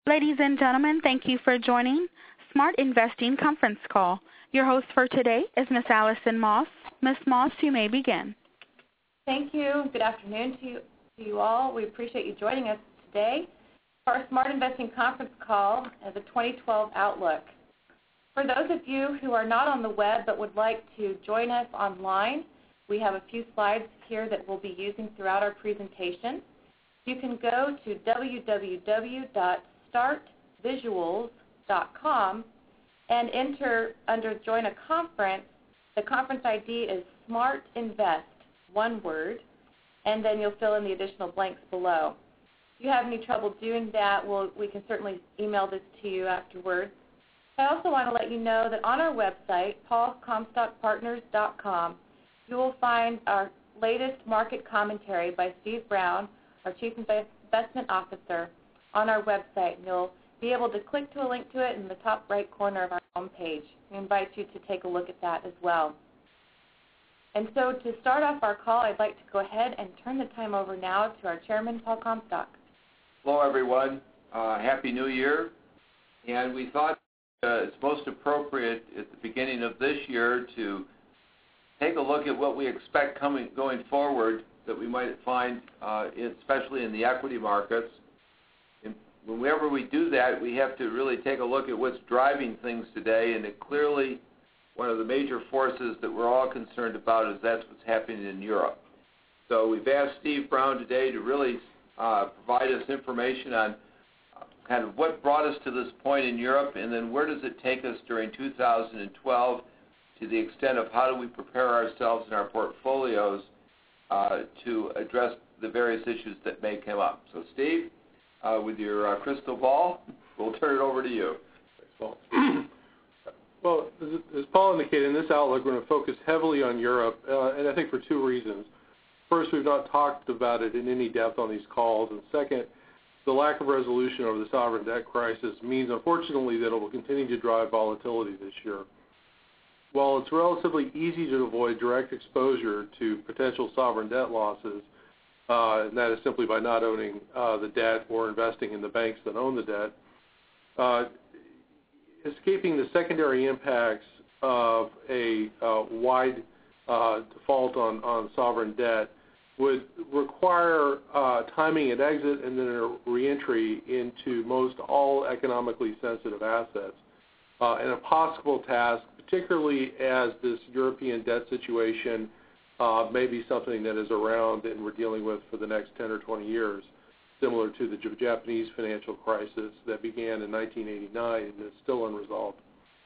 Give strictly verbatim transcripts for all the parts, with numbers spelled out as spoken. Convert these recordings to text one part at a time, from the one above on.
Ladies and gentlemen, thank you for joining Smart Investing Conference Call. Your host for today is Miss Allison Moss. Miss Moss, you may begin. Thank you. Good afternoon to you, to you all. We appreciate you joining us today for our Smart Investing Conference Call as a twenty twelve Outlook. For those of you who are not on the web but would like to join us online, we have a few slides here that we'll be using throughout our presentation. You can go to w w w dot start visuals dot com and enter under Join a Conference. The conference I D is SmartInvest, one word, and then you'll fill in the additional blanks below. If you have any trouble doing that, we'll, we can certainly email this to you afterwards. I also want to let you know that on our website, paul comstock partners dot com, you will find our latest market commentary by Steve Brown, our Chief Investment Officer, on our website. And you'll be able to click to a link to it in the top right corner of our homepage. We invite you to take a look at that as well. And so to start off our call, I'd like to go ahead and turn the time over now to our Chairman, Paul Comstock. Hello, everyone. Uh, Happy New Year. And we thought uh, it's most appropriate at the beginning of this year to take a look at what we expect coming going forward that we might find, uh, especially in the equity markets. And whenever we do that, we have to really take a look at what's driving things today, and it clearly one of the major forces that we're all concerned about is that's what's happening in Europe. So we've asked Steve Brown today to really uh, provide us information on kind of what brought us to this point in Europe, and then where does it take us during two thousand twelve to the extent of how do we prepare ourselves in our portfolios uh, to address the various issues that may come up. So Steve, uh, with your uh, crystal ball, we'll turn it over to you. Thanks, Paul. Well, as Paul indicated, in this outlook, we're going to focus heavily on Europe, uh, and I think for two reasons. First, we've not talked about it in any depth on these calls, and second, the lack of resolution over the sovereign debt crisis means, unfortunately, that it will continue to drive volatility this year. While it's relatively easy to avoid direct exposure to potential sovereign debt losses, uh, and that is simply by not owning uh, the debt or investing in the banks that own the debt, uh, escaping the secondary impacts of a uh, wide uh, default on, on sovereign debt would require uh, timing at exit and then a reentry into most all economically sensitive assets, uh, and a possible task, particularly as this European debt situation uh, may be something that is around and we're dealing with for the next ten or twenty years, similar to the Japanese financial crisis that began in nineteen eighty-nine and is still unresolved.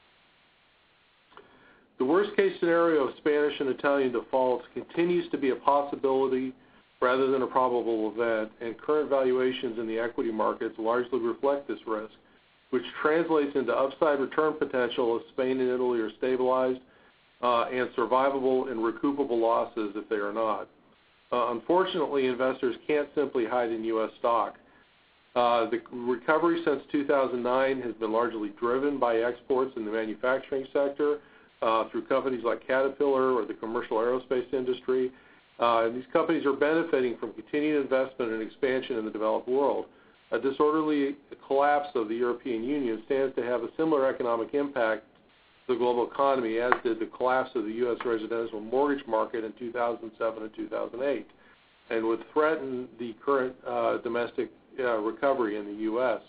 The worst-case scenario of Spanish and Italian defaults continues to be a possibility rather than a probable event, and current valuations in the equity markets largely reflect this risk, which translates into upside return potential if Spain and Italy are stabilized uh, and survivable and recoupable losses if they are not. Uh, unfortunately, investors can't simply hide in U S stock. Uh, the recovery since two thousand nine has been largely driven by exports in the manufacturing sector uh, through companies like Caterpillar or the commercial aerospace industry. Uh, and these companies are benefiting from continued investment and expansion in the developed world. A disorderly collapse of the European Union stands to have a similar economic impact to the global economy, as did the collapse of the U S residential mortgage market in two thousand seven and two thousand eight, and would threaten the current uh, domestic uh, recovery in the U S.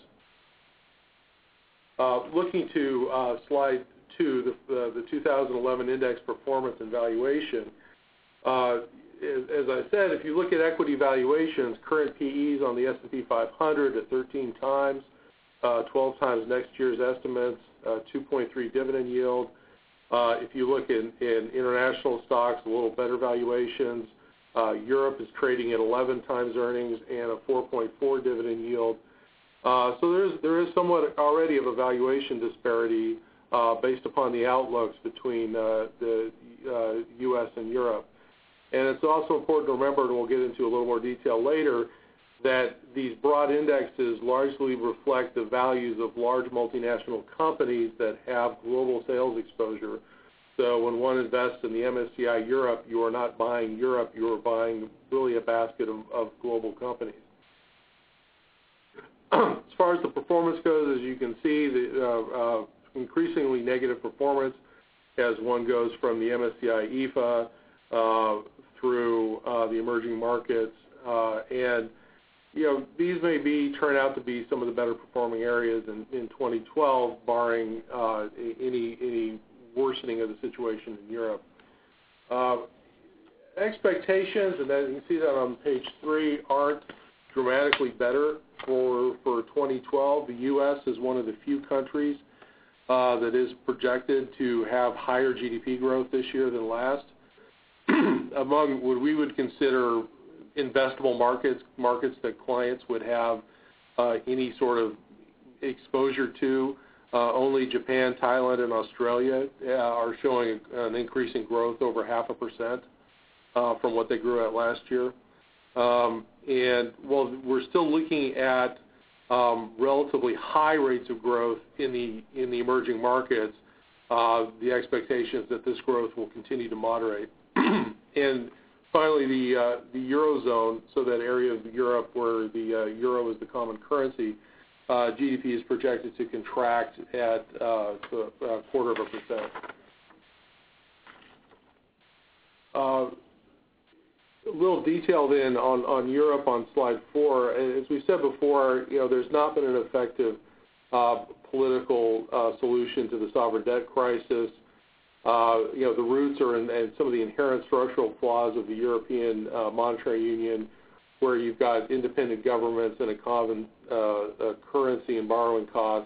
Uh, looking to uh, slide two, the, uh, the two thousand eleven index performance and valuation, uh, as I said, if you look at equity valuations, current P Es on the S and P five hundred at thirteen times, uh, twelve times next year's estimates, uh, two point three dividend yield. Uh, if you look in, in international stocks, a little better valuations. Uh, Europe is trading at eleven times earnings and a four point four dividend yield. Uh, so there is, there is somewhat already of a valuation disparity uh, based upon the outlooks between uh, the uh, U S and Europe. And it's also important to remember, and we'll get into a little more detail later, that these broad indexes largely reflect the values of large multinational companies that have global sales exposure. So when one invests in the M S C I Europe, you are not buying Europe, you are buying really a basket of, of global companies. As far as the performance goes, as you can see, the uh, uh, increasingly negative performance as one goes from the M S C I E F A uh, through uh, the emerging markets. Uh, and, you know, these may be turn out to be some of the better performing areas in, in twenty twelve, barring uh, any, any worsening of the situation in Europe. Uh, expectations, and then you can see that on page three, aren't dramatically better for for twenty twelve. The U S is one of the few countries uh, that is projected to have higher G D P growth this year than last. Among what we would consider investable markets, markets that clients would have uh, any sort of exposure to, uh, only Japan, Thailand, and Australia uh, are showing an increase in growth over half a percent uh, from what they grew at last year. Um, and while we're still looking at um, relatively high rates of growth in the in the emerging markets, uh, the expectation is that this growth will continue to moderate. And finally, the uh, the Eurozone, so that area of Europe where the uh, euro is the common currency, uh, G D P is projected to contract at uh, a quarter of a percent. Uh, A little detail then on, on Europe on slide four. As we said before, you know, there's not been an effective uh, political uh, solution to the sovereign debt crisis. Uh, you know, the roots are in, in some of the inherent structural flaws of the European uh, monetary union, where you've got independent governments and a common uh, a currency and borrowing costs.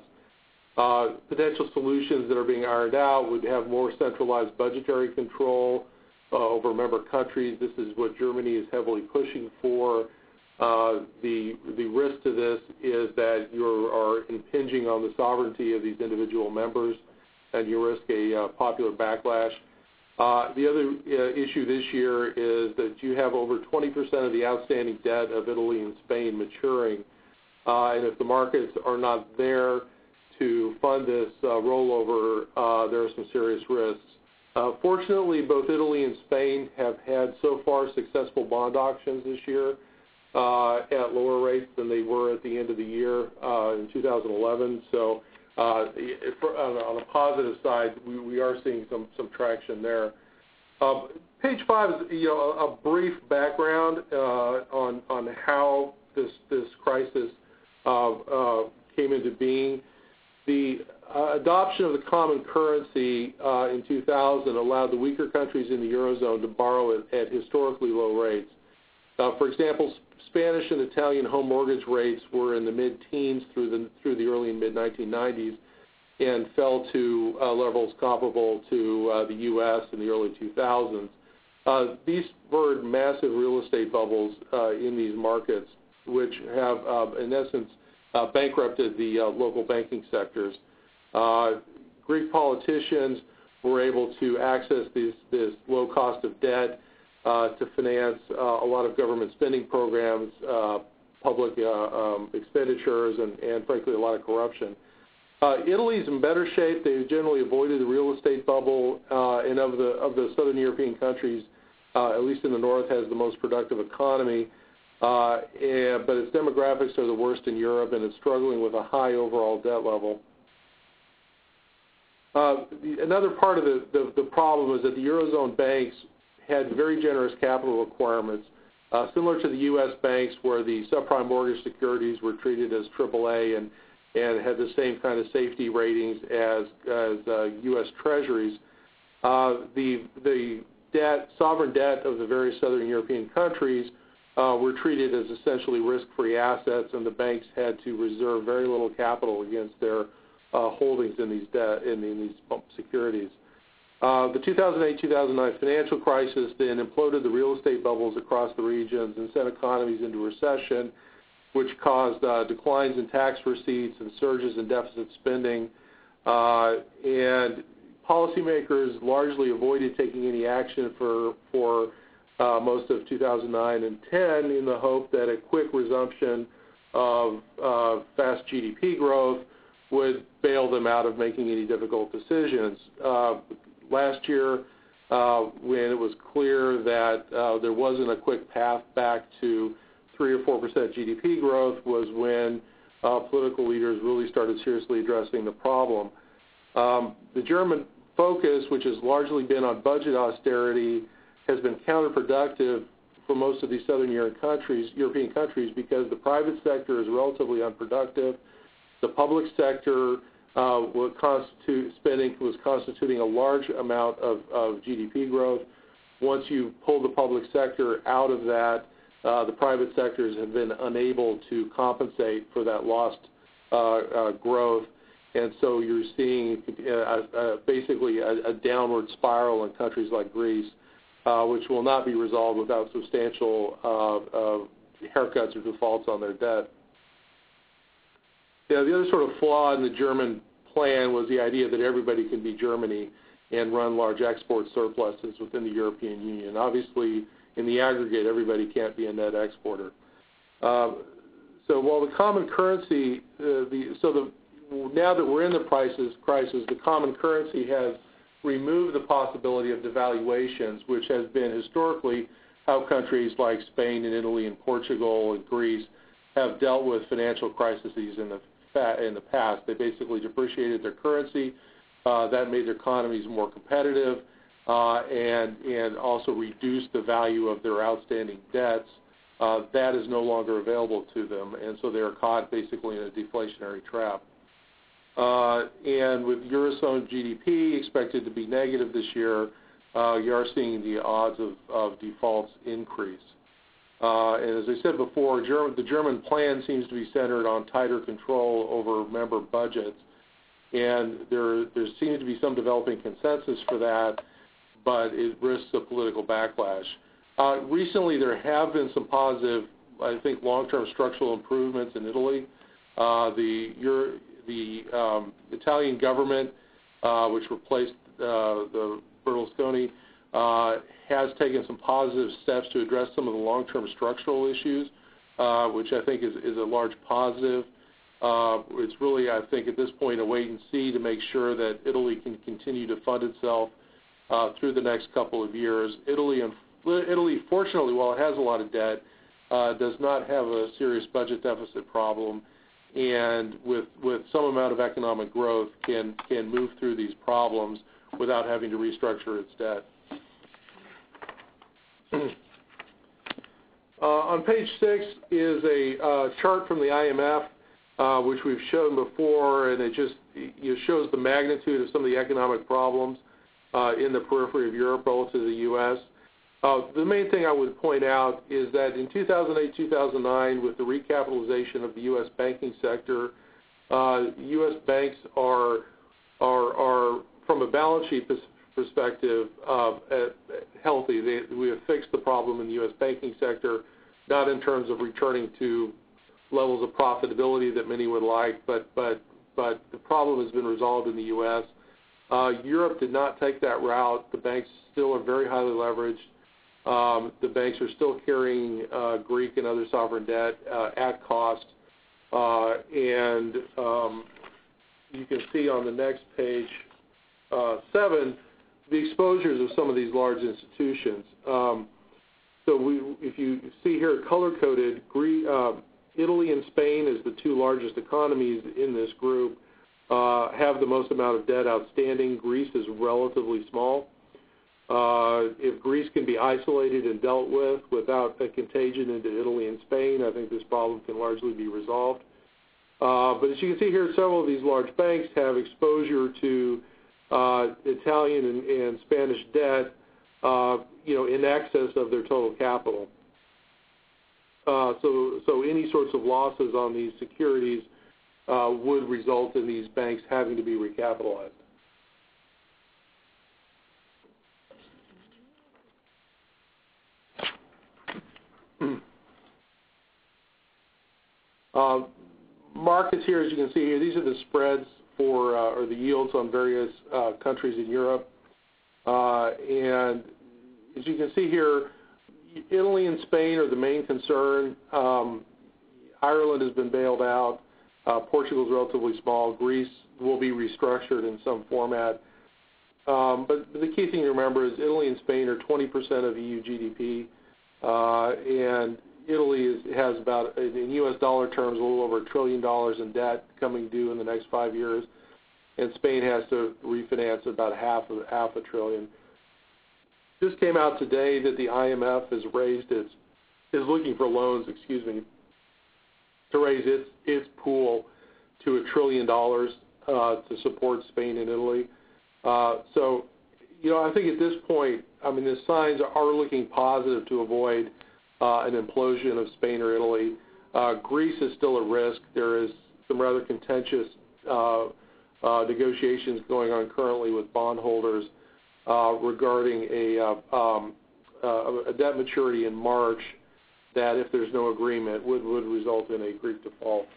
Uh, potential solutions that are being ironed out would have more centralized budgetary control Uh, over member countries. This is what Germany is heavily pushing for. Uh, the the risk to this is that you are impinging on the sovereignty of these individual members, and you risk a uh, popular backlash. Uh, the other uh, issue this year is that you have over twenty percent of the outstanding debt of Italy and Spain maturing, uh, and if the markets are not there to fund this uh, rollover, uh, there are some serious risks. Uh, fortunately, both Italy and Spain have had so far successful bond auctions this year uh, at lower rates than they were at the end of the year uh, in two thousand eleven. So uh, for, on, a, on a positive side, we, we are seeing some, some traction there. Uh, page five is you know, a, a brief background uh, on, on how this, this crisis uh, uh, came into being. The uh, adoption of the common currency uh, in two thousand allowed the weaker countries in the Eurozone to borrow at, at historically low rates. Uh, for example, Spanish and Italian home mortgage rates were in the mid-teens through the, through the early and mid nineteen nineties and fell to uh, levels comparable to uh, the U S in the early two thousands. Uh, these spurred massive real estate bubbles uh, in these markets, which have, uh, in essence, Uh, bankrupted the uh, local banking sectors. Uh, Greek politicians were able to access this, this low cost of debt uh, to finance uh, a lot of government spending programs, uh, public uh, um, expenditures, and, and frankly a lot of corruption. Uh, Italy's in better shape. They've generally avoided the real estate bubble, uh, and of the of the southern European countries, uh, at least in the north, has the most productive economy. Uh, and, but its demographics are the worst in Europe, and it's struggling with a high overall debt level. Uh, the, another part of the, the, the problem is that the Eurozone banks had very generous capital requirements, uh, similar to the U S banks, where the subprime mortgage securities were treated as triple A and, and had the same kind of safety ratings as, as uh, U S Treasuries. Uh, the, the debt, sovereign debt of the various southern European countries Uh, were treated as essentially risk-free assets, and the banks had to reserve very little capital against their uh, holdings in these debt in, in these securities. Uh, the two thousand eight two thousand nine financial crisis then imploded the real estate bubbles across the regions and sent economies into recession, which caused uh, declines in tax receipts and surges in deficit spending. Uh, and policymakers largely avoided taking any action for for Uh, most of two thousand nine and ten in the hope that a quick resumption of uh, fast G D P growth would bail them out of making any difficult decisions. Uh, last year, uh, when it was clear that uh, there wasn't a quick path back to three or four percent G D P growth, was when uh, political leaders really started seriously addressing the problem. Um, the German focus, which has largely been on budget austerity, has been counterproductive for most of these southern European countries, European countries because the private sector is relatively unproductive. The public sector uh, will constitute spending was constituting a large amount of, of G D P growth. Once you pull the public sector out of that, uh, the private sectors have been unable to compensate for that lost uh, uh, growth, and so you're seeing uh, uh, basically a, a downward spiral in countries like Greece, uh, which will not be resolved without substantial uh, uh, haircuts or defaults on their debt. Yeah, the other sort of flaw in the German plan was the idea that everybody can be Germany and run large export surpluses within the European Union. Obviously, in the aggregate, everybody can't be a net exporter. Uh, so while the common currency, uh, the, so the, now that we're in the crisis, crisis, the common currency has removed the possibility of devaluations, which has been historically how countries like Spain and Italy and Portugal and Greece have dealt with financial crises in the in the past. They basically depreciated their currency. Uh, that made their economies more competitive uh, and and also reduced the value of their outstanding debts. Uh, that is no longer available to them, and so they are caught basically in a deflationary trap. Uh, and with Eurozone G D P expected to be negative this year, uh, you are seeing the odds of, of defaults increase. Uh, and as I said before, German, the German plan seems to be centered on tighter control over member budgets. And there, there seems to be some developing consensus for that, but it risks a political backlash. Uh, recently, there have been some positive, I think, long-term structural improvements in Italy. Uh, the Euro, the um, Italian government, uh, which replaced uh, the Berlusconi, uh, has taken some positive steps to address some of the long-term structural issues, uh, which I think is, is a large positive. Uh, it's really, I think, at this point, a wait and see to make sure that Italy can continue to fund itself uh, through the next couple of years. Italy, and Italy, fortunately, while it has a lot of debt, uh, does not have a serious budget deficit problem, and with with some amount of economic growth, can can move through these problems without having to restructure its debt. uh, on page six is a uh, chart from the I M F. Uh, which we've shown before, and it just it shows the magnitude of some of the economic problems uh, in the periphery of Europe relative to the U S. Uh, the main thing I would point out is that in two thousand eight, two thousand nine, with the recapitalization of the U S banking sector, uh, U S banks are, are, are from a balance sheet perspective, uh, healthy. They, we have fixed the problem in the U S banking sector, not in terms of returning to levels of profitability that many would like, but but but the problem has been resolved in the U S. Uh, Europe did not take that route. The banks still are very highly leveraged. Um, the banks are still carrying uh, Greek and other sovereign debt uh, at cost, uh, and um, you can see on the next page uh, seven the exposures of some of these large institutions. Um, so we, if you see here color-coded, Greece. Uh, Italy and Spain, as the two largest economies in this group, uh, have the most amount of debt outstanding. Greece is relatively small. Uh, if Greece can be isolated and dealt with without a contagion into Italy and Spain, I think this problem can largely be resolved. Uh, but as you can see here, several of these large banks have exposure to uh, Italian and, and Spanish debt, uh, you know, in excess of their total capital. Uh, so, so any sorts of losses on these securities uh, would result in these banks having to be recapitalized. uh, markets here, as you can see here, these are the spreads for uh, or the yields on various uh, countries in Europe, uh, and as you can see here, Italy and Spain are the main concern. Um, Ireland has been bailed out. Uh, Portugal is relatively small. Greece will be restructured in some format. Um, but the key thing to remember is Italy and Spain are twenty percent of E U G D P, uh, and Italy is, has about, in U S dollar terms, a little over a trillion dollars in debt coming due in the next five years, and Spain has to refinance about half of half a trillion. Just came out today that the I M F has raised its is looking for loans, excuse me, to raise its its pool to a trillion dollars uh, to support Spain and Italy. Uh, so, you know, I think at this point, I mean, the signs are looking positive to avoid uh, an implosion of Spain or Italy. Uh, Greece is still at risk. There is some rather contentious uh, uh, negotiations going on currently with bondholders uh, regarding a, uh, um, uh, a debt maturity in March that, if there's no agreement, would, would result in a Greek default.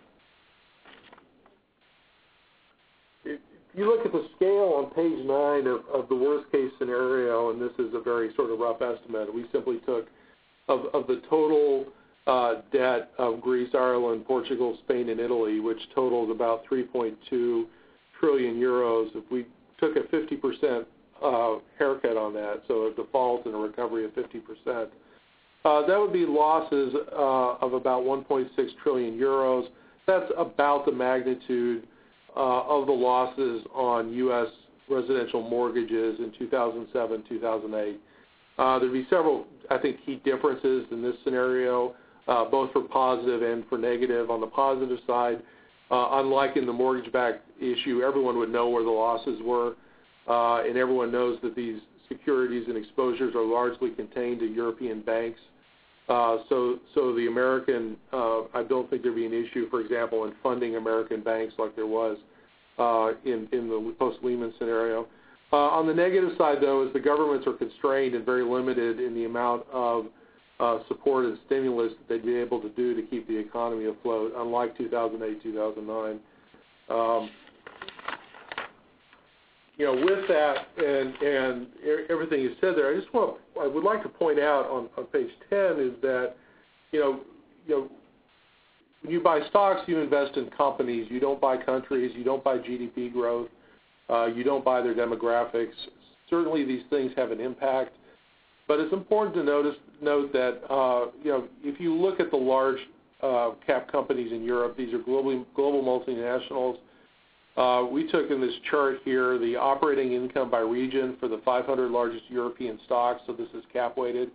If you look at the scale on page nine of, of the worst-case scenario, and this is a very sort of rough estimate, we simply took of, of the total uh, debt of Greece, Ireland, Portugal, Spain, and Italy, which totals about three point two trillion euros. If we took a fifty percent uh, haircut on that, so a default and a recovery of fifty percent, Uh, that would be losses uh, of about one point six trillion euros. That's about the magnitude uh, of the losses on U S residential mortgages in two thousand seven, two thousand eight. Uh, there'd be several, I think, key differences in this scenario, uh, both for positive and for negative. On the positive side, uh, unlike in the mortgage-backed issue, everyone would know where the losses were, uh, and everyone knows that these securities and exposures are largely contained to European banks. Uh, so, so the American, uh, I don't think there'd be an issue, for example, in funding American banks like there was uh, in, in the post-Lehman scenario. Uh, on the negative side, though, is the governments are constrained and very limited in the amount of uh, support and stimulus that they'd be able to do to keep the economy afloat, unlike two thousand eight, two thousand nine. Um, You know, with that and and everything you said there, I just want I would like to point out on, on page ten is that, you know, you know, when you buy stocks, you invest in companies. You don't buy countries. You don't buy G D P growth. Uh, you don't buy their demographics. Certainly, these things have an impact, but it's important to notice note that uh, you know, if you look at the large uh, cap companies in Europe, these are globally global multinationals. Uh, we took in this chart here the operating income by region for the five hundred largest European stocks, so this is cap-weighted.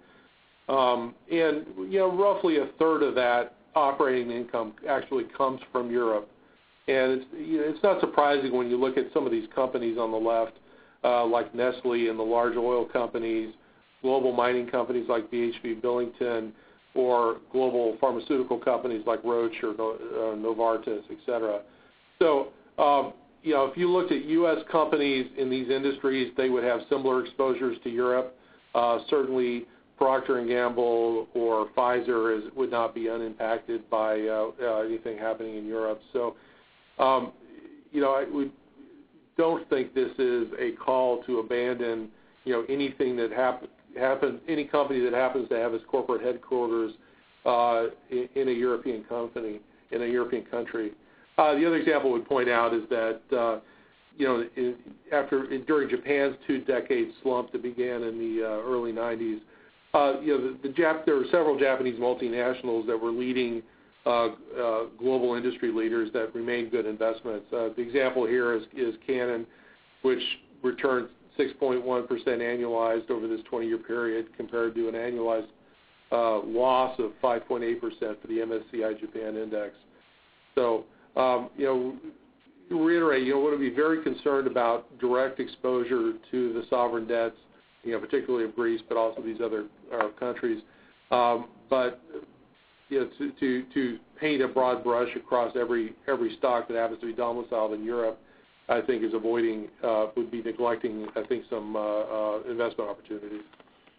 Um, and, you know, roughly a third of that operating income actually comes from Europe. And it's, you know, it's not surprising when you look at some of these companies on the left, uh, like Nestle and the large oil companies, global mining companies like B H P Billington, or global pharmaceutical companies like Roche or uh, Novartis, et cetera. So, Um, you know, if you looked at U S companies in these industries, they would have similar exposures to Europe. Uh, certainly, Procter and Gamble or Pfizer is, would not be unimpacted by uh, uh, anything happening in Europe. So, um, you know, I, we don't think this is a call to abandon, you know, anything that happen, happens, any company that happens to have its corporate headquarters uh, in, in a European company, in a European country. Uh, the other example we'd point out is that, uh, you know, in, after in, during Japan's two-decade slump that began in the uh, early nineties, uh, you know, the, the Jap- there were several Japanese multinationals that were leading uh, uh, global industry leaders that remained good investments. Uh, the example here is, is Canon, which returned six point one percent annualized over this twenty-year period compared to an annualized uh, loss of five point eight percent for the M S C I Japan Index. So, Um, you know, reiterate, you know, want to be very concerned about direct exposure to the sovereign debts, you know, particularly of Greece, but also these other uh, countries. Um, but, you know, to, to, to paint a broad brush across every every stock that happens to be domiciled in Europe, I think is avoiding, uh, would be neglecting, I think, some uh, uh, investment opportunities.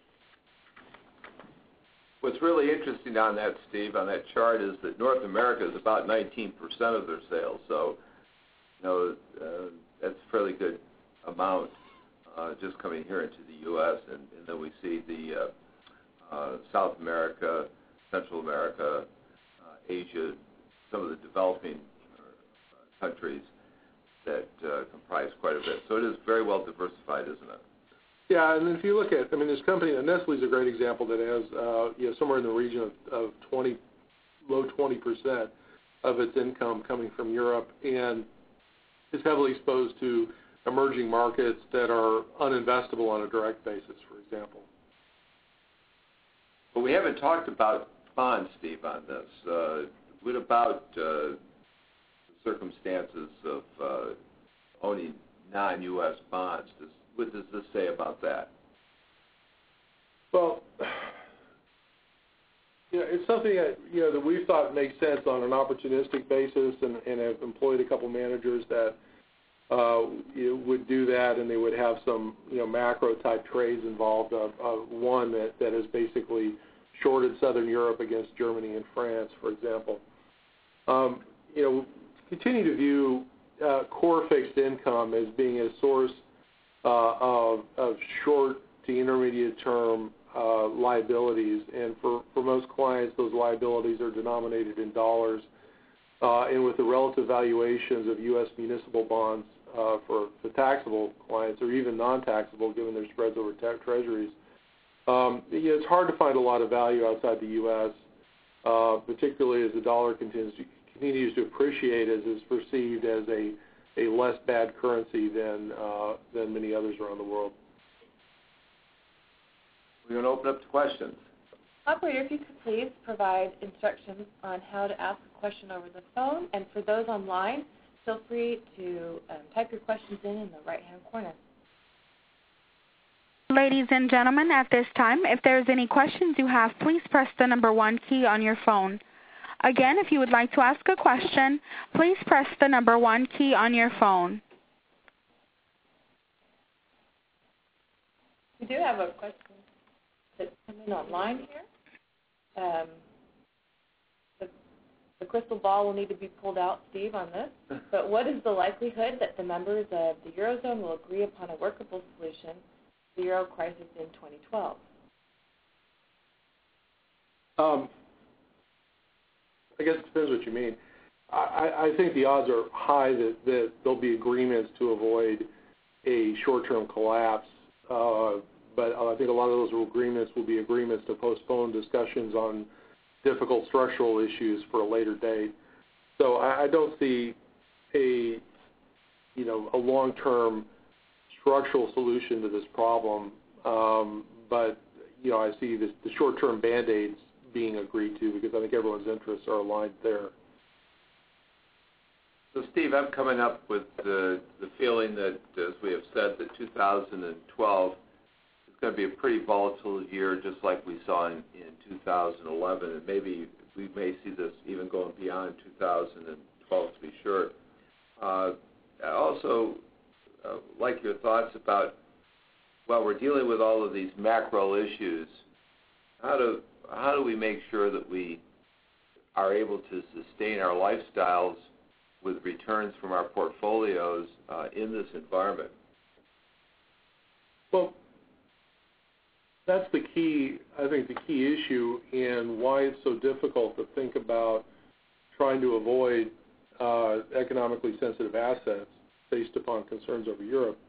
What's really interesting on that, Steve, on that chart is that North America is about nineteen percent of their sales. So, you know, uh, that's a fairly good amount uh, just coming here into the U S And, and then we see the uh, uh, South America, Central America, uh, Asia, some of the developing uh, countries that uh, comprise quite a bit. So it is very well diversified, isn't it? Yeah, and if you look at, I mean, this company, Nestle is a great example that has, uh, you know, somewhere in the region of, of twenty, low twenty percent of its income coming from Europe, and is heavily exposed to emerging markets that are uninvestable on a direct basis, for example. But we haven't talked about bonds, Steve, on this. Uh, what about uh, the circumstances of uh, owning non-U S bonds? Does, what does this say about that? Well, you know, it's something that, you know, that we've thought makes sense on an opportunistic basis, and, and have employed a couple managers that uh, you know, would do that, and they would have some, you know, macro type trades involved. Of, of one that, that has basically shorted Southern Europe against Germany and France, for example. Um, you know, continue to view uh, core fixed income as being a source uh, of, of short to intermediate term uh, liabilities, and for, for most clients, those liabilities are denominated in dollars, uh, and with the relative valuations of U S municipal bonds uh, for, for taxable clients, or even non-taxable given their spreads over te- treasuries, um, you know, it's hard to find a lot of value outside the U S, uh, particularly as the dollar continues to, continues to appreciate, as is perceived as a, a less bad currency than, uh, than many others around the world. We're going to open up to questions. Operator, if you could please provide instructions on how to ask a question over the phone, and for those online, feel free to um, type your questions in in the right-hand corner. Ladies and gentlemen, at this time, if there's any questions you have, please press the number one key on your phone. Again, if you would like to ask a question, please press the number one key on your phone. We do have a question that's come in online here. Um, the, the crystal ball will need to be pulled out, Steve, on this. But what is the likelihood that the members of the Eurozone will agree upon a workable solution to the Euro crisis in twenty twelve? Um, I guess it depends what you mean. I, I think the odds are high that, that there'll be agreements to avoid a short-term collapse, uh, but I think a lot of those agreements will be agreements to postpone discussions on difficult structural issues for a later date. So I, I don't see a, you know, a long-term structural solution to this problem, um, but, you know, I see this, the short-term Band-Aids being agreed to, because I think everyone's interests are aligned there. So, Steve, I'm coming up with the, the feeling that, as we have said, that two thousand twelve is going to be a pretty volatile year, just like we saw in, in two thousand eleven, and maybe we may see this even going beyond two thousand twelve, to be sure. Uh, I also uh, like your thoughts about, while we're dealing with all of these macro issues, how do how do we make sure that we are able to sustain our lifestyles with returns from our portfolios uh, in this environment? Well, that's the key, I think, the key issue, and why it's so difficult to think about trying to avoid uh, economically sensitive assets based upon concerns over Europe.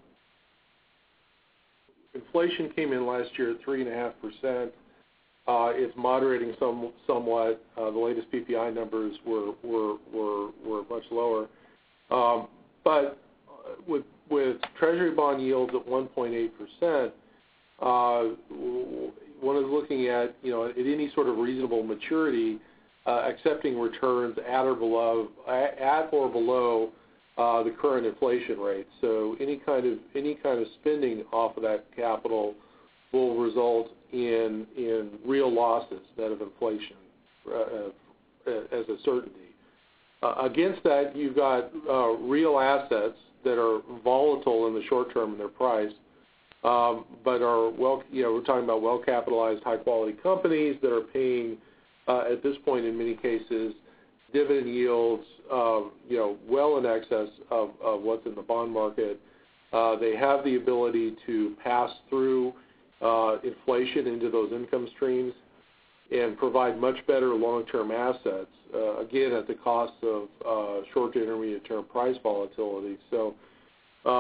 Inflation came in last year at three point five percent. Uh, it's moderating some, somewhat. Uh, the latest P P I numbers were were were, were much lower, um, but with with Treasury bond yields at one point eight percent, uh, one is looking at, you know, at any sort of reasonable maturity, uh, accepting returns at or below at or below uh, the current inflation rate. So any kind of any kind of spending off of that capital will result in in real losses net of inflation uh, as a certainty. Uh, against that, you've got uh, real assets that are volatile in the short term in their price, um, but are well, you know, we're talking about well-capitalized, high-quality companies that are paying, uh, at this point in many cases, dividend yields, uh, you know, well in excess of, of what's in the bond market. Uh, they have the ability to pass through Uh, inflation into those income streams and provide much better long-term assets, uh, again, at the cost of uh, short to intermediate term price volatility. So, um,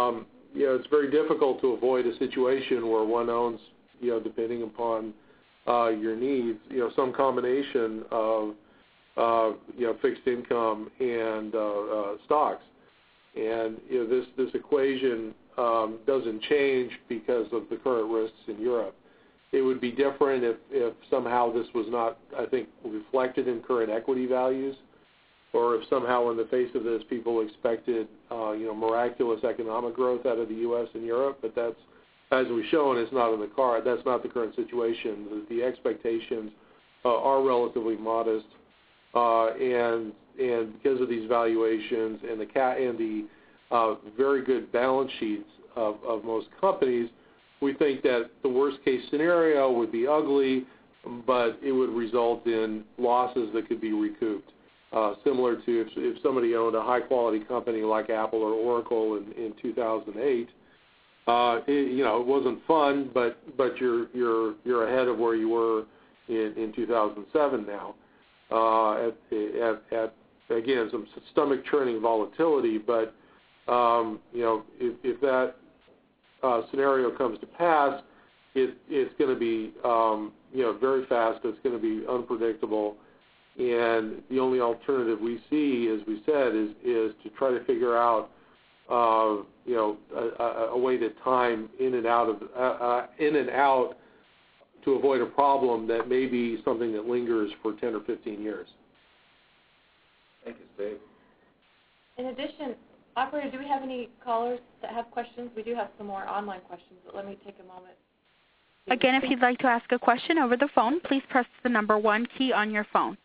you know, it's very difficult to avoid a situation where one owns, you know, depending upon uh, your needs, you know, some combination of, uh, you know, fixed income and uh, uh, stocks. And, you know, this, this equation um, doesn't change because of the current risks in Europe. It would be different if, if somehow this was not, I think, reflected in current equity values, or if somehow in the face of this people expected, uh, you know, miraculous economic growth out of the U S and Europe. But that's, as we've shown, it's not in the card. That's not the current situation. The, the expectations uh, are relatively modest, uh, and and because of these valuations and the ca- and the uh, very good balance sheets of, of most companies, we think that the worst case scenario would be ugly, but it would result in losses that could be recouped. Uh, similar to if, if somebody owned a high-quality company like Apple or Oracle in, in two thousand eight, uh, it, you know, it wasn't fun, but but you're you're you're ahead of where you were in, in two thousand seven now. Uh, at, at, at again some stomach-churning volatility, but um, you know if, if that uh, scenario comes to pass, it, it's going to be um, you know very fast. It's going to be unpredictable. And the only alternative we see, as we said, is is to try to figure out, uh, you know, a, a way to time in and out of uh, uh, in and out to avoid a problem that may be something that lingers for ten or fifteen years. Thank you, Steve. In addition, operator, do we have any callers that have questions? We do have some more online questions, but let me take a moment. Again, if you'd like to ask a question over the phone, please press the number one key on your phone.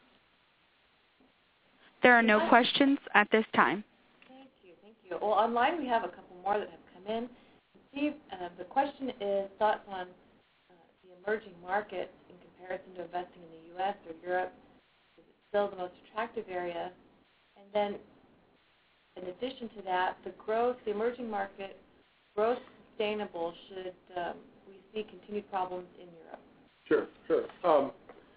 There are no questions at this time. Thank you, thank you. Well, online we have a couple more that have come in. Steve, uh, the question is thoughts on uh, the emerging markets in comparison to investing in the U S or Europe. Is it still the most attractive area? And then, in addition to that, the growth, the emerging market growth sustainable should um, we see continued problems in Europe? Sure, sure. Um,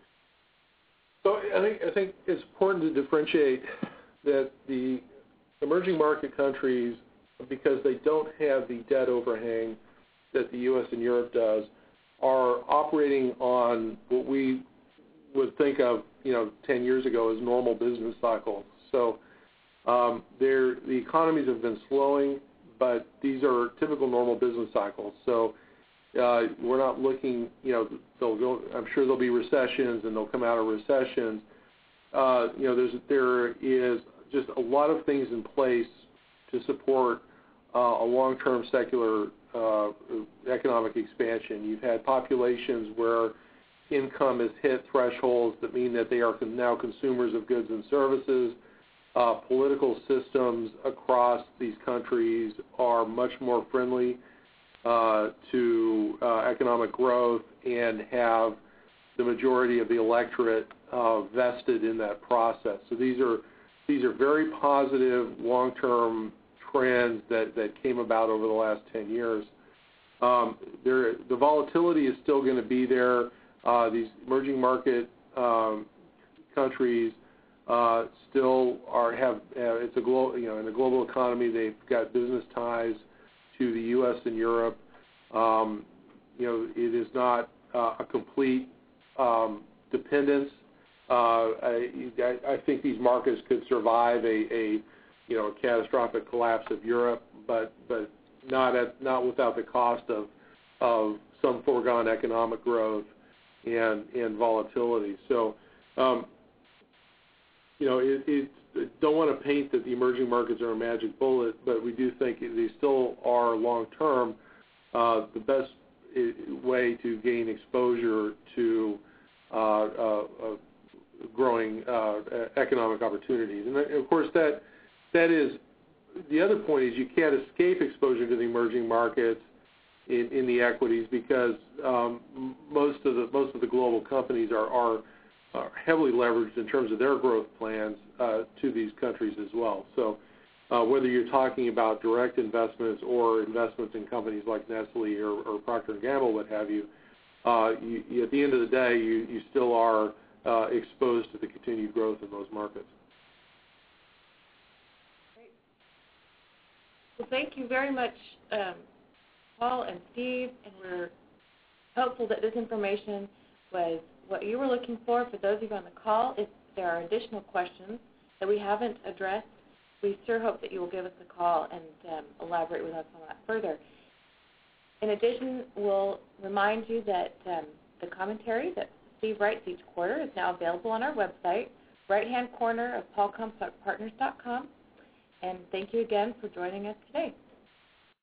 So I think I think it's important to differentiate that the emerging market countries, because they don't have the debt overhang that the U S and Europe does, are operating on what we would think of, you know, ten years ago as normal business cycles. So um, the economies have been slowing, but these are typical normal business cycles. So Uh, we're not looking, you know, they'll go, I'm sure there'll be recessions and they'll come out of recessions. Uh, you know, there's, there is just a lot of things in place to support uh, a long-term secular uh, economic expansion. You've had populations where income has hit thresholds that mean that they are now consumers of goods and services. Uh, political systems across these countries are much more friendly Uh, to uh, economic growth and have the majority of the electorate uh, vested in that process. So these are these are very positive long-term trends that, that came about over the last ten years. Um, there, the volatility is still going to be there. Uh, these emerging market um, countries uh, still are have uh, it's a global, you know, in a global economy. They've got business ties to the U S and Europe. Um, you know, it is not uh, a complete um, dependence. Uh, I, I think these markets could survive a, a, you know, a catastrophic collapse of Europe, but but not at not without the cost of of some foregone economic growth and and volatility. So, um, you know, it, it don't want to paint that the emerging markets are a magic bullet, but we do think they still are long term uh, the best way to gain exposure to uh, uh, uh, growing uh, economic opportunities. And of course, that that is the other point is you can't escape exposure to the emerging markets in, in the equities because um, most of the most of the global companies are, are are heavily leveraged in terms of their growth plans uh, to these countries as well. So uh, whether you're talking about direct investments or investments in companies like Nestle or, or Procter and Gamble, what have you, uh, you, you, at the end of the day, you, you still are uh, exposed to the continued growth in those markets. Great. Well, thank you very much, um, Paul and Steve, and we're hopeful that this information was what you were looking for. For those of you on the call, if there are additional questions that we haven't addressed, we sure hope that you will give us a call and um, elaborate with us on that further. In addition, we'll remind you that um, the commentary that Steve writes each quarter is now available on our website, right-hand corner of paul comstock partners dot com. And thank you again for joining us today.